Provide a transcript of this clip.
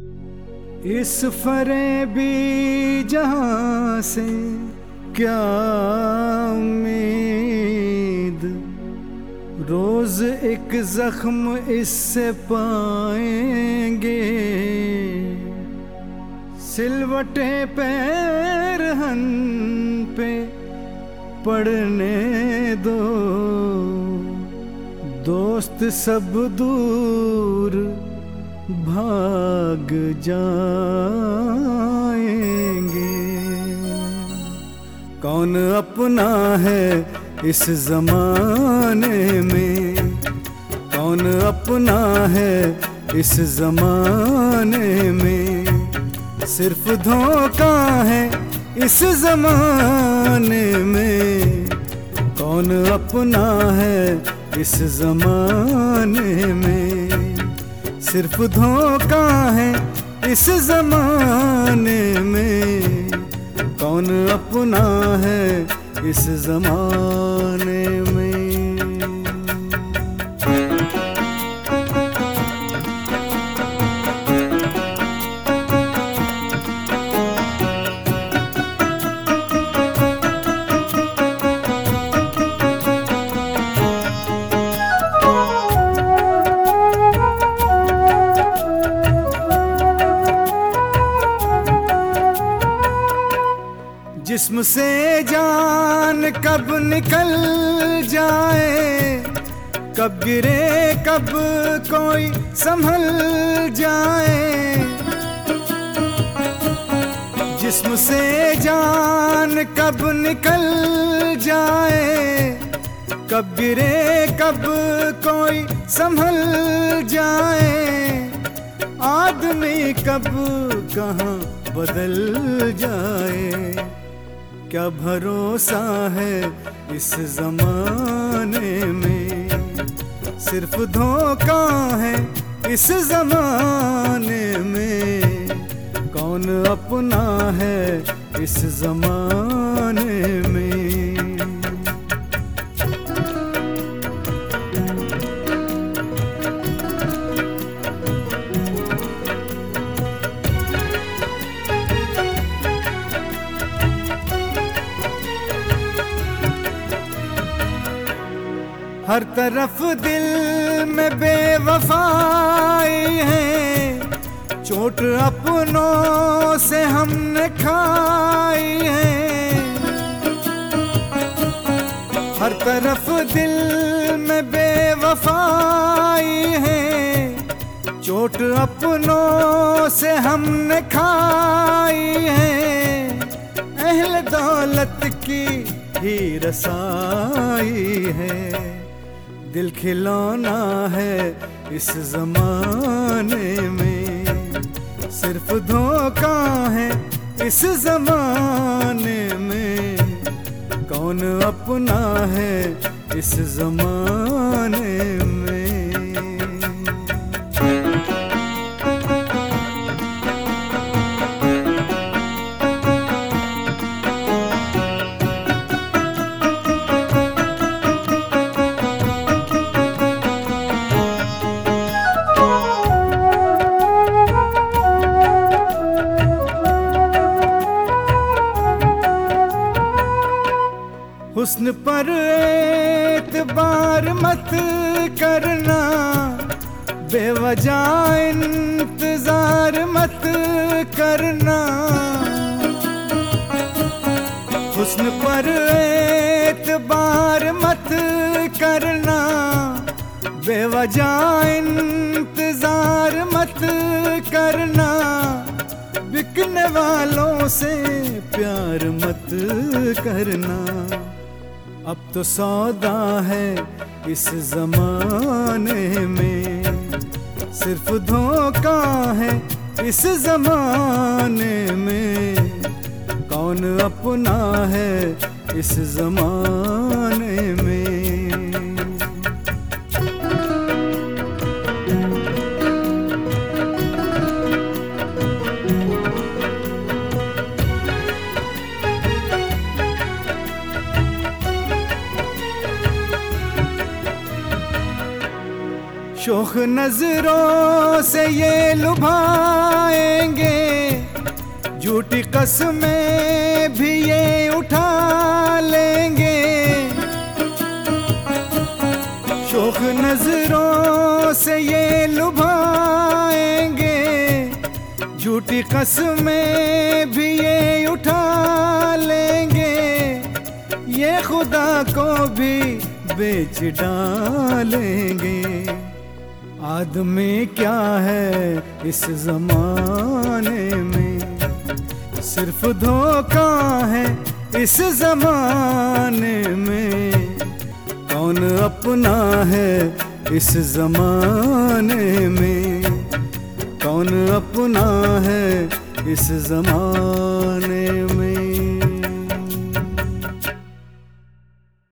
इस फरेबी जहां से क्या उम्मीद, रोज एक जख्म इससे पाएंगे। सिलवटे पैरहन पे पड़ने दो, दोस्त सब दूर भाग जाएंगे। कौन अपना है इस जमाने में, कौन अपना है इस जमाने में। सिर्फ धोखा है इस जमाने में, कौन अपना है इस जमाने में। सिर्फ धोखा है इस जमाने में, कौन अपना है इस जमाने में। जिस्म से जान कब निकल जाए, कब गिरे कब कोई संभल जाए। जिस्म से जान कब निकल जाए, कब गिरे कब कोई संभल जाए। आदमी कब कहाँ बदल जाए, क्या भरोसा है इस जमाने में। सिर्फ धोखा है इस जमाने में, कौन अपना है इस जमाने में। हर तरफ दिल में बेवफाई है, चोट अपनों से हमने खाई है। हर तरफ दिल में बेवफाई है, चोट अपनों से हमने खाई है। अहल दौलत की ही रसाई है, दिल खिलौना है इस जमाने में। सिर्फ धोखा है इस जमाने में, कौन अपना है इस जमाने में। हुस्न पर एतबार मत करना, बेवजह इंतजार मत करना। हुस्न पर एतबार मत करना, बेवजह इंतजार मत करना। बिकने वालों से प्यार मत करना, अब तो सौदा है इस जमाने में। सिर्फ धोखा है इस जमाने में, कौन अपना है इस जमाने में। शोख नजरों से ये लुभाए निभाएंगे, झूठी कसमें भी ये उठा लेंगे। शोख नजरों से ये लुभाएंगे, झूठी कसमें भी ये उठा लेंगे। ये खुदा को भी बेच डालेंगे। आदमी क्या है इस जमाने में, सिर्फ धोखा है इस जमाने में। कौन अपना है इस जमाने में, कौन अपना है इस जमाने में।